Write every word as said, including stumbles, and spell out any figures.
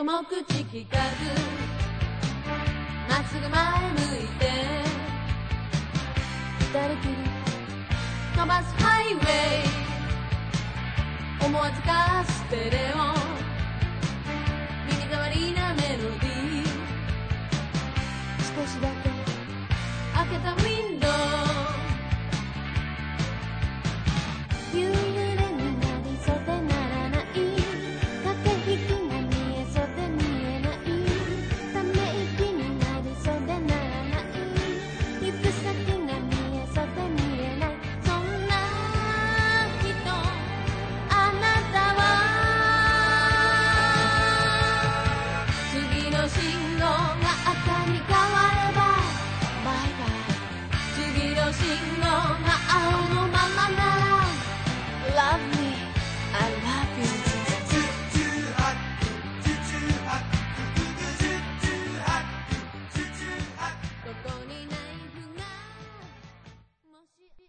も口聞かずまっすぐ前向いて二人きり飛ばすハイウェイ思わずかステレオ耳障りなメロディー少しだけ開けたウィンドウ夕暮れになりそうでならない駆け引きが見えそうで見えないため息になりそうでならない行く先が見えそうで見えないそんな人あなたは次の信号が赤に変わればバイバイ次の信号が青